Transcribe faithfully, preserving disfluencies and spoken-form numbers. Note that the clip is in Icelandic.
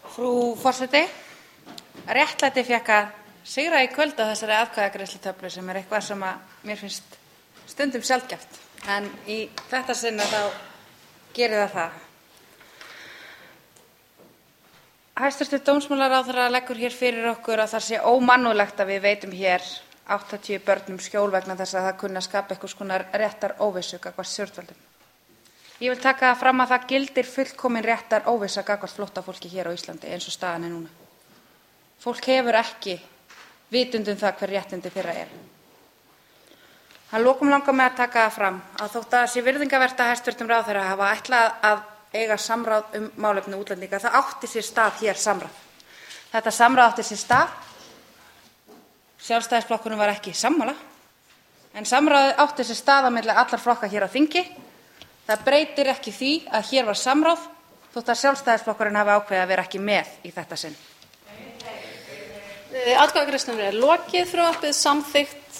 Frú forseti, réttlæti fékk að sigra í kvöld á þessari atkvæðagreiðslutöflu sem er eitthvað sem að mér finnst stundum sjaldgæft, en í þetta sinna þá gerir það það. Hæstv. dómsmálaráðherra leggur hér fyrir okkur að það sé ómannúðlegt að við veitum hér áttatíu börnum skjól vegna þess að það kunni að skapa einhvers konar réttaróvissu gagnvart stjórnvöldum. Ég vil taka það fram að það gildir fullkomin réttaróvissa gagnvart flóttafólki hér á Íslandi eins og staðan er núna. Fólk hefur ekki vitund um það hver réttindi þeirra eru. Að lokum langar mig að taka það fram að þótt að það sé virðingarvert að hæstv. ráðherra hafa ætlað að eiga samráð um málefni útlendinga, það átti sér stað hér samráð. Þetta samráð átti sér stað. Sjálfstæðisflokkurinn var ekki sammála, en samráðið átti sér stað á milli allra flokka hér á þingi. Það breytir ekki því að hér var samráð þótt að Sjálfstæðisflokkurinn hafi ákveðið að vera ekki með í þetta sinn. Atkvæðagreiðslunni er lokið. Frumvarpið samþykkt